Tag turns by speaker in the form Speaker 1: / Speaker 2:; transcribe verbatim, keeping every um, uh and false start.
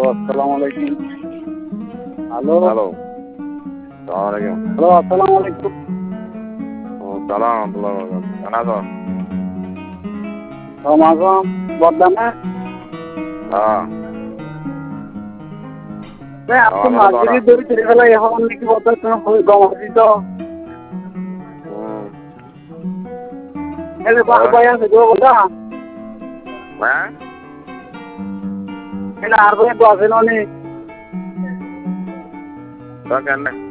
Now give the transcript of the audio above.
Speaker 1: আসসালামু আলাইকুম। Hello
Speaker 2: hello সালাম আলাইকুম।
Speaker 1: হ্যালো আসসালামু আলাইকুম।
Speaker 2: ও সালাম আব্দুল্লাহ বরকাত কেনা তো?
Speaker 1: রমাজম বদলামে
Speaker 2: হ্যাঁ
Speaker 1: আপনি
Speaker 2: আমাকে তো
Speaker 1: মাঝিরি দড়ি ছেড়ে ফেলা এখন নাকি বলতে তুমি গমাজি তো
Speaker 2: হুম
Speaker 1: এলে বাই আছে গো বলা
Speaker 2: হ্যাঁ
Speaker 1: এলে আর বলে তো আছে ননি
Speaker 2: তো কেন